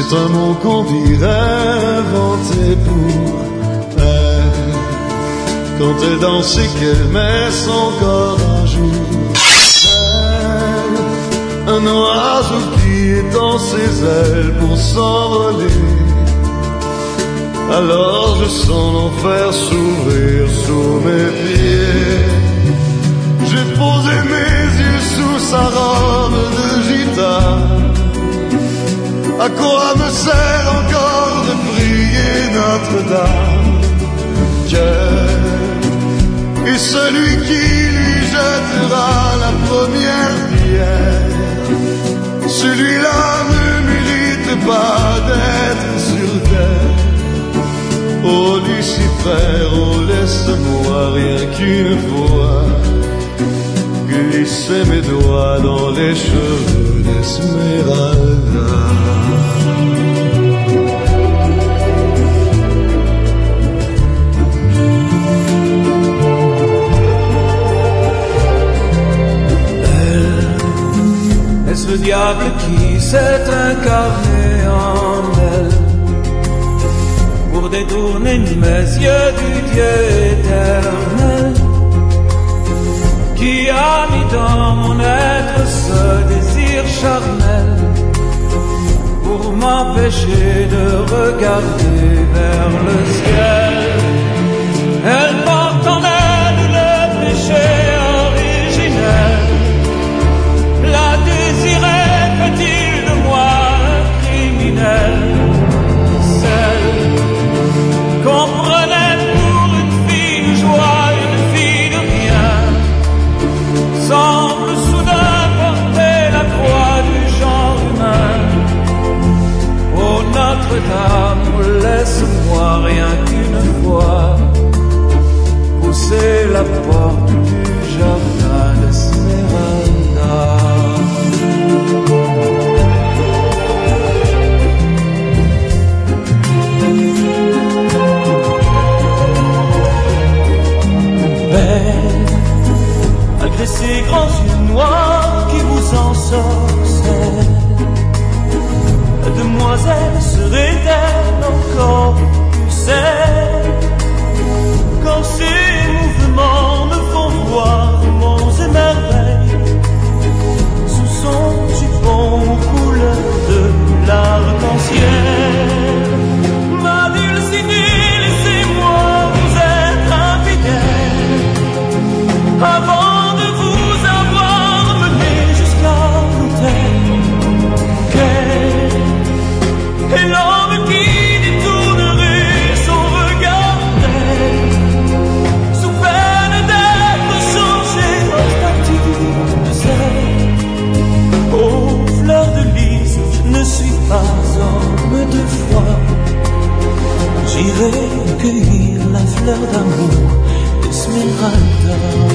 C'est un mot qu'on dirait inventé pour elle, quand elle danse et qu'elle met son corps à jour. Elle, un oiseau qui étend ses ailes pour s'envoler. Alors je sens l'enfer s'ouvrir sous mes pieds. J'ai posé mes yeux sous sa robe de gitane. À quoi me sert encore de prier Notre-Dame? Dieu est celui qui lui jettera la première pierre. Celui-là ne mérite pas d'être sur terre. Oh Lucifer, oh laisse-moi rien qu'une fois glisser mes doigts dans les cheveux d'Esmeralda. Est-ce le diable qui s'est incarné en elle pour détourner mes yeux du Dieu éternel, qui a mis dans mon être ce désir charnel pour m'empêcher de regarder vers le ciel? Elle porte en elle le péché originel. La désirait, fait-il de moi un criminel? Celle qu'on prenait pour une fille de joie, une fille de rien, semble soudain porter la croix du genre humain. Oh Notre-Dame, laisse-moi rien qu'une fois pousser la porte du jardin d'Esmeralda. Malgré ces grands yeux noirs qui vous ensorcellent, la demoiselle serait-elle encore plus celle? Quand ces mouvements me font voir monts et merveilles, sous son jupon couleur de l'arc-en-ciel. Ma Dulcinée, laissez-moi vous être infidèle, avant de vous avoir mené jusqu'à l'autel. Quel est l'homme qui détournerait son regard d'elle, sous peine d'être changé en statue de sel? Oh, fleur de lys, je ne suis pas homme de foi. J'irai cueillir la fleur d'amour d'Esmeralda.